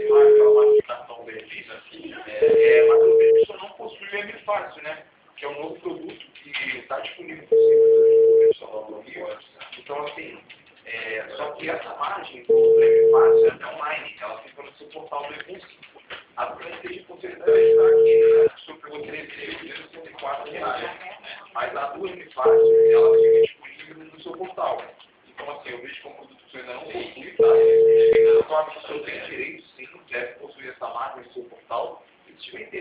lá aquela massificação benefício, mas eu vejo que isso não possui o M-Fácil, né? Que é um novo produto que está disponível para o servidor do Rio. Então, assim, só que essa margem do M-Fácil é online, ela fica no seu portal do e-curso. A percentual de possibilidade está aqui, né? O senhor pegou R$364, mas a do M-Fácil, ela fica disponível no seu portal. Então, assim, eu vejo que é um produto que você ainda não possui, tá? Só que o senhor tem direito, sim, deve possuir essa marca no seu portal. E se tiver